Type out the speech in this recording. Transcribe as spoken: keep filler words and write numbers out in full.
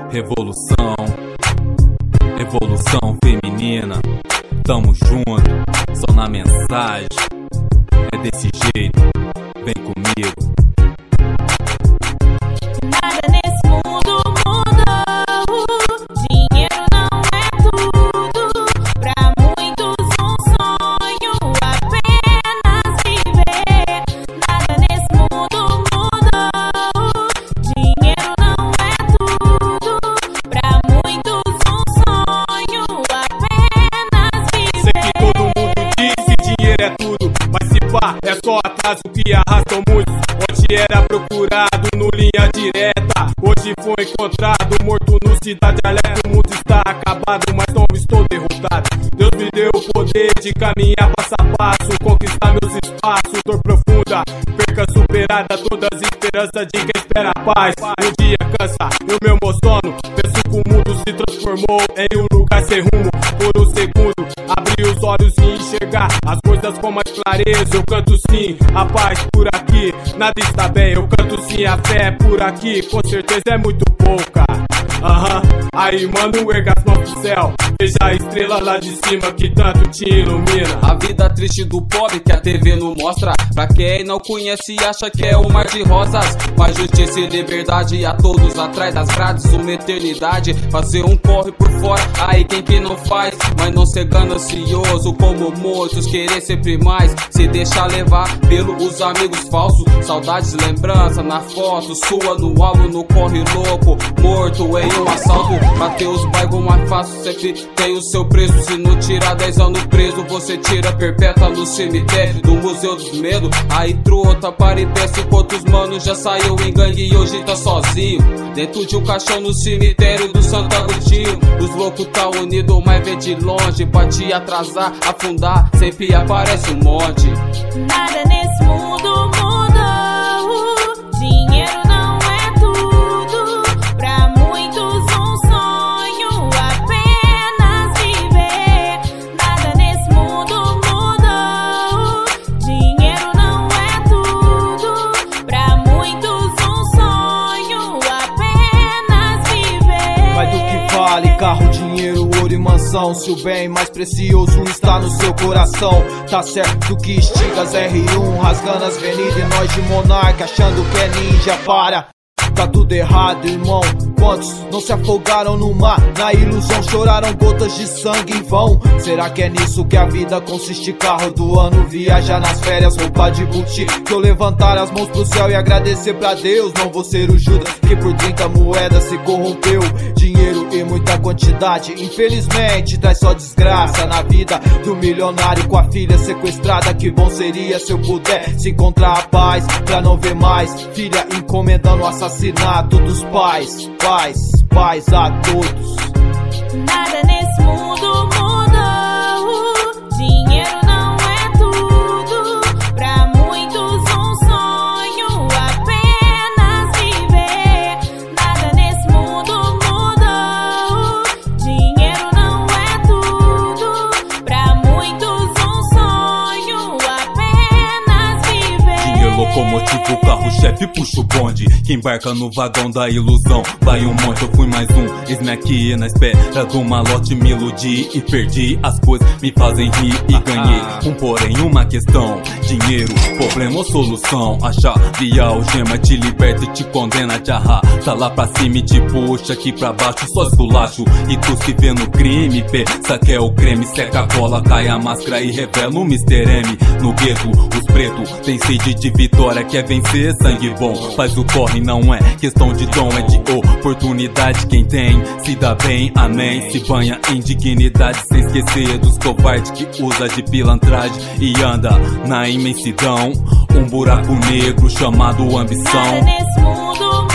Revolução, revolução feminina. Tamo junto, só na mensagem. É desse jeito, vem comigo. Nada nesse mundo mudou. Dinheiro não é tudo. Pra muitos um sonho apenas viver. Nada nesse mundo mudou. Dinheiro não é tudo. Pra muitos um sonho apenas viver. Sei que todo mundo diz que dinheiro é tudo, mas se pá, é só atraso que arrastam muitos. Onde era procurado no linha direta, hoje foi encontrado morto no Cidade Alerta. O mundo está acabado, mas não estou derrotado. Deus me deu o poder de caminhar passo a passo, conquistar meus espaços, dor profunda, perca superada, todas as esperanças de quem espera a paz. Um dia cansa o meu sono, penso que o mundo se transformou em um lugar sem rumo. Por um segundo, abri os olhos e enxergar as coisas com mais clareza. Eu canto sim, a paz por aqui, nada está bem. Eu canto sim, a fé por aqui, com certeza é muito pouca. Aham, uhum. Aí mano, erga as mãos pro céu, veja a estrela lá de cima que tanto te ilumina. A vida triste do pobre que a T V não mostra. Pra quem não conhece acha que é um mar de rosas. Mas justiça e liberdade a todos atrás das grades. Uma eternidade, fazer um corre por fora. Aí quem que não faz, mas não ser ganancioso como muitos, querer sempre mais. Se deixar levar pelos amigos falsos. Saudades, lembrança na foto sua no alvo, no corre louco. Morto em um assalto, bater os bairros mais fácil. Sempre tem o seu preço, se não tirar dez anos preso, você tira perpétua no cemitério do Museu dos Medos. Aí trota, para e desce, quantos manos já saiu em gangue e hoje tá sozinho dentro de um caixão no cemitério do Santo Agostinho. Os loucos tá unido, mas vê de longe, pra te atrasar, afundar, sempre aparece um monte. Nada nesse mundo mudou. Dinheiro não é tudo. Pra muitos um sonho apenas viver. Nada nesse mundo mudou. Dinheiro não é tudo. Pra muitos um sonho apenas viver. Mas do que vale carro, dinheiro, ouro e mansão, se o bem mais precioso está no seu coração? Tá certo que estigas R um rasgando as avenidas e nós de monarca achando que é ninja. Para, tá tudo errado, irmão. Quantos não se afogaram no mar, na ilusão choraram gotas de sangue em vão? Será que é nisso que a vida consiste? Carro do ano, viajar nas férias, roupa de Gucci. Que eu levantar as mãos pro céu e agradecer pra Deus. Não vou ser o Judas que por trinta moedas se corrompeu. Dinheiro em muita quantidade, infelizmente traz só desgraça na vida do milionário com a filha sequestrada. Que bom seria se eu pudesse encontrar a paz, pra não ver mais filha encomendando o assassinato dos pais. Paz, paz a todos. Nada nesse mundo mudou. Dinheiro não é tudo. Pra muitos um sonho apenas viver. Nada nesse mundo mudou. Dinheiro não é tudo. Pra muitos um sonho apenas viver. Dinheiro, locomotivo, carro-chefe, puxa o bonde. Que embarca no vagão da ilusão. Vai um monte, eu fui mais um. Eis-me aqui na espera do malote. Me iludi e perdi as coisas, me fazem rir e ganhei. Um porém, uma questão: dinheiro, problema ou solução? A chave, a algema te liberta e te condena de arrasta lá pra cima e te puxa aqui pra baixo. Só esculacho e tu se vê no crime. Pensa que é o creme, seca a cola, cai a máscara e revela o mister M. No gueto, os pretos tem sede de vitória, quer vencer, sangue bom. Faz o corre, não é questão de dom, é de oportunidade. Quem tem, se dá bem, amém. Se banha em dignidade, sem esquecer dos covardes que usa de pilantragem e anda na imensidão. Um buraco negro chamado ambição. Nada nesse mundo